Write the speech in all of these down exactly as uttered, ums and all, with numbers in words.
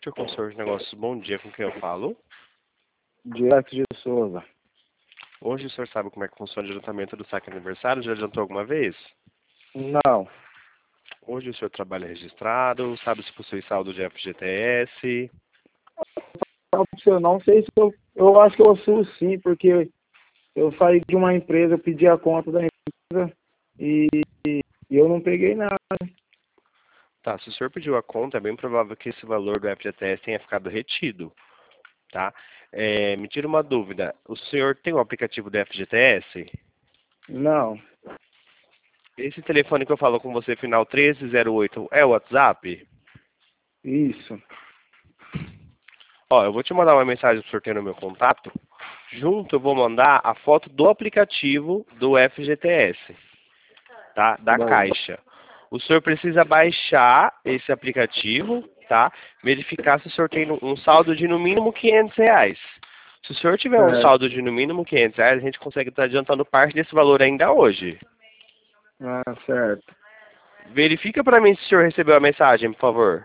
Victor, consultor de negócios. Bom dia, com quem eu falo? Direto de Souza. Hoje o senhor sabe como é que funciona o adiantamento do saque aniversário? Já adiantou alguma vez? Não. Hoje o senhor trabalha registrado, sabe se possui saldo de F G T S? Eu não sei se eu... Eu acho que eu sou sim, porque eu saí de uma empresa, eu pedi a conta da empresa e, e eu não peguei nada. Tá, se o senhor pediu a conta, é bem provável que esse valor do F G T S tenha ficado retido, tá? É, me tira uma dúvida, o senhor tem o aplicativo do F G T S? Não. Esse telefone que eu falo com você, final treze zero oito, é o WhatsApp? Isso. Ó, eu vou te mandar uma mensagem pro senhor ter no meu contato. Junto eu vou mandar a foto do aplicativo do F G T S, tá? Da Bom. Caixa. O senhor precisa baixar esse aplicativo, tá? Verificar se o senhor tem um saldo de no mínimo quinhentos reais. Se o senhor tiver um Certo. saldo de no mínimo quinhentos reais, a gente consegue estar adiantando parte desse valor ainda hoje. Ah, certo. Verifica para mim se o senhor recebeu a mensagem, por favor.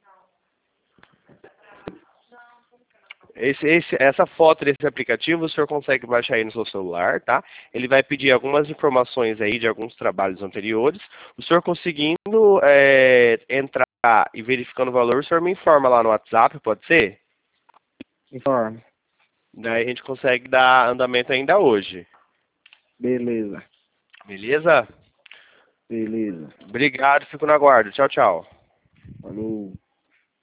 Esse, esse, essa foto desse aplicativo o senhor consegue baixar aí no seu celular, tá? Ele vai pedir algumas informações aí de alguns trabalhos anteriores. O senhor conseguindo é, entrar e verificando o valor, o senhor me informa lá no WhatsApp, pode ser? Informe. Daí a gente consegue dar andamento ainda hoje. Beleza. Beleza? Beleza. Obrigado, fico na guarda. Tchau, tchau. Falou.